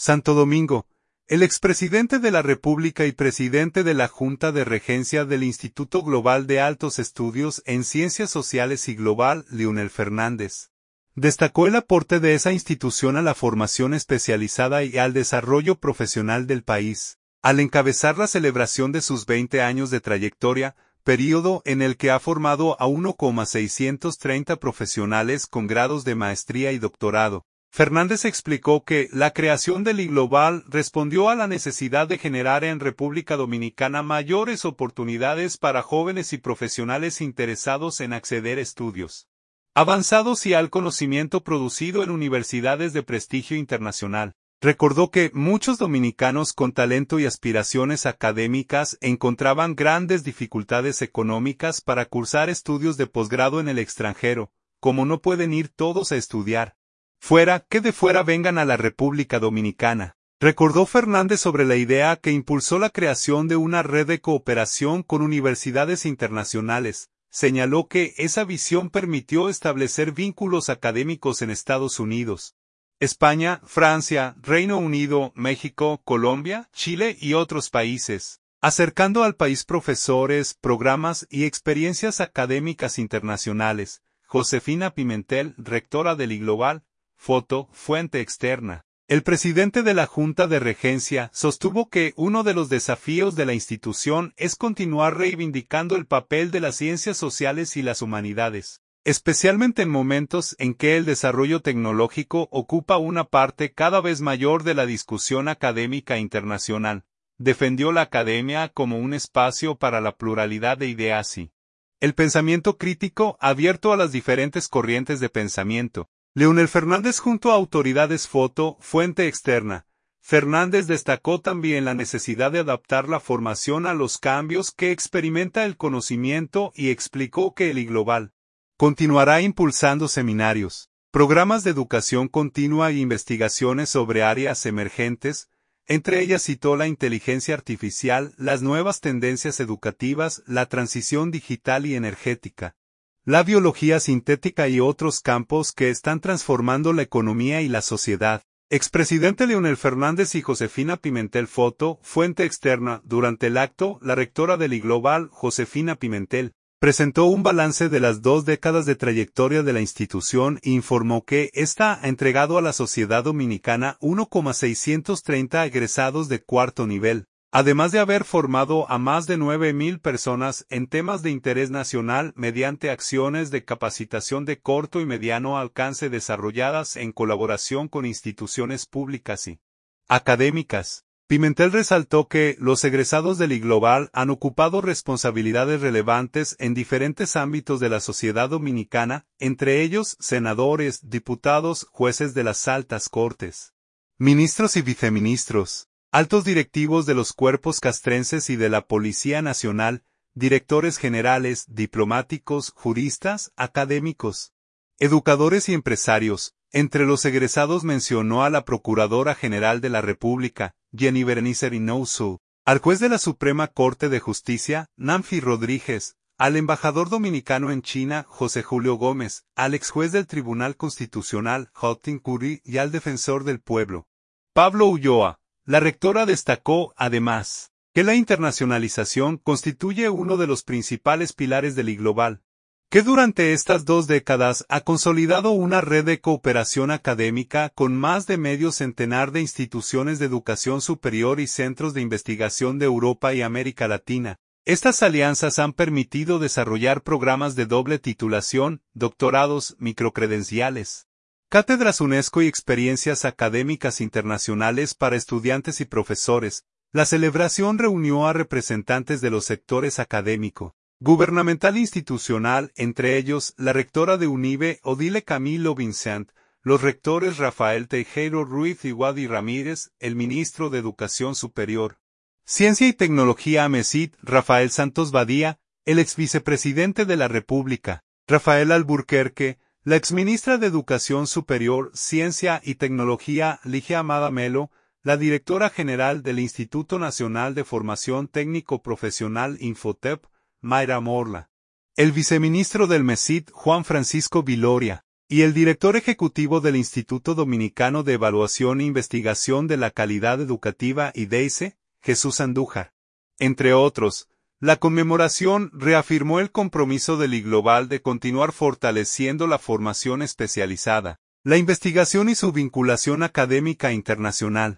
Santo Domingo. El expresidente de la República y presidente de la Junta de Regencia del Instituto Global de Altos Estudios en Ciencias Sociales y Global, Leonel Fernández, destacó el aporte de esa institución a la formación especializada y al desarrollo profesional del país, al encabezar la celebración de sus 20 años de trayectoria, período en el que ha formado a 1,630 profesionales con grados de maestría y doctorado. Fernández explicó que la creación del iGlobal respondió a la necesidad de generar en República Dominicana mayores oportunidades para jóvenes y profesionales interesados en acceder a estudios avanzados y al conocimiento producido en universidades de prestigio internacional. Recordó que muchos dominicanos con talento y aspiraciones académicas encontraban grandes dificultades económicas para cursar estudios de posgrado en el extranjero, como no pueden ir todos a estudiar fuera, que de fuera vengan a la República Dominicana. Recordó Fernández sobre la idea que impulsó la creación de una red de cooperación con universidades internacionales. Señaló que esa visión permitió establecer vínculos académicos en Estados Unidos, España, Francia, Reino Unido, México, Colombia, Chile y otros países, acercando al país profesores, programas y experiencias académicas internacionales. Josefina Pimentel, rectora del iGlobal, foto, fuente externa. El presidente de la Junta de Regencia sostuvo que uno de los desafíos de la institución es continuar reivindicando el papel de las ciencias sociales y las humanidades, especialmente en momentos en que el desarrollo tecnológico ocupa una parte cada vez mayor de la discusión académica internacional. Defendió la academia como un espacio para la pluralidad de ideas y el pensamiento crítico abierto a las diferentes corrientes de pensamiento. Leonel Fernández junto a autoridades foto, fuente externa. Fernández destacó también la necesidad de adaptar la formación a los cambios que experimenta el conocimiento y explicó que el iGlobal continuará impulsando seminarios, programas de educación continua e investigaciones sobre áreas emergentes. Entre ellas citó la inteligencia artificial, las nuevas tendencias educativas, la transición digital y energética, la biología sintética y otros campos que están transformando la economía y la sociedad. Expresidente Leonel Fernández y Josefina Pimentel foto, fuente externa. Durante el acto, la rectora del iGlobal, Josefina Pimentel, presentó un balance de las 2 décadas de trayectoria de la institución e informó que ésta ha entregado a la sociedad dominicana 1,630 egresados de cuarto nivel. Además de haber formado a más de 9,000 personas en temas de interés nacional mediante acciones de capacitación de corto y mediano alcance desarrolladas en colaboración con instituciones públicas y académicas. Pimentel resaltó que los egresados del iGlobal han ocupado responsabilidades relevantes en diferentes ámbitos de la sociedad dominicana, entre ellos senadores, diputados, jueces de las altas cortes, ministros y viceministros, altos directivos de los cuerpos castrenses y de la Policía Nacional, directores generales, diplomáticos, juristas, académicos, educadores y empresarios. Entre los egresados mencionó a la Procuradora General de la República, Jenny Berenice Reynoso, al juez de la Suprema Corte de Justicia, Nancy Rodríguez, al embajador dominicano en China, José Julio Gómez, al exjuez del Tribunal Constitucional, Houghton Curry, y al defensor del pueblo, Pablo Ulloa. La rectora destacó, además, que la internacionalización constituye uno de los principales pilares del iGlobal, que durante estas 2 décadas ha consolidado una red de cooperación académica con más de medio centenar de instituciones de educación superior y centros de investigación de Europa y América Latina. Estas alianzas han permitido desarrollar programas de doble titulación, doctorados, microcredenciales, cátedras UNESCO y experiencias académicas internacionales para estudiantes y profesores. La celebración reunió a representantes de los sectores académico, gubernamental e institucional, entre ellos la rectora de UNIBE, Odile Camilo Vincent, los rectores Rafael Tejero Ruiz y Wadi Ramírez, el ministro de Educación Superior, Ciencia y Tecnología AMECIT, Rafael Santos Badía, el exvicepresidente de la República, Rafael Alburquerque, la exministra de Educación Superior, Ciencia y Tecnología, Ligia Amada Melo, la directora general del Instituto Nacional de Formación Técnico Profesional Infotep, Mayra Morla, el viceministro del MECIT, Juan Francisco Viloria, y el director ejecutivo del Instituto Dominicano de Evaluación e Investigación de la Calidad Educativa IDEICE, Jesús Andújar. Entre otros, la conmemoración reafirmó el compromiso del IGlobal de continuar fortaleciendo la formación especializada, la investigación y su vinculación académica internacional.